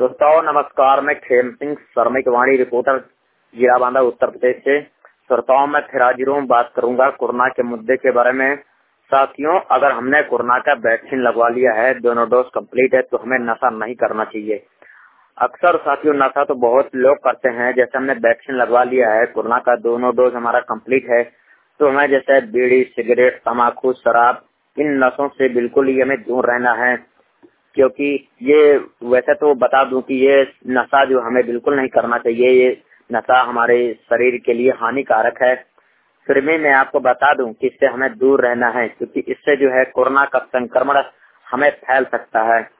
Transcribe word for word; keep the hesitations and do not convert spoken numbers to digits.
श्रोताओं नमस्कार, मैं खेम सिंह श्रमिक वाणी रिपोर्टर जिला बांदा उत्तर प्रदेश से। श्रोताओं मैं फिर हाजिर हूँ, बात करूंगा कोरोना के मुद्दे के बारे में। साथियों, अगर हमने कोरोना का वैक्सीन लगवा लिया है, दोनों डोज कंप्लीट है, तो हमें नशा नहीं करना चाहिए। अक्सर साथियों नशा तो बहुत लोग करते हैं। जैसे हमने वैक्सीन लगवा लिया है, कोरोना का दोनों डोज हमारा कंप्लीट है, तो हमें जैसे बीड़ी, सिगरेट, तम्बाकू, शराब, इन नशों से बिल्कुल ही हमें दूर रहना है। क्योंकि ये वैसे तो बता दूं कि ये नशा जो हमें बिल्कुल नहीं करना चाहिए, ये नशा हमारे शरीर के लिए हानिकारक है। फिर भी मैं आपको बता दूं कि इससे हमें दूर रहना है, क्योंकि इससे जो है कोरोना का संक्रमण हमें फैल सकता है।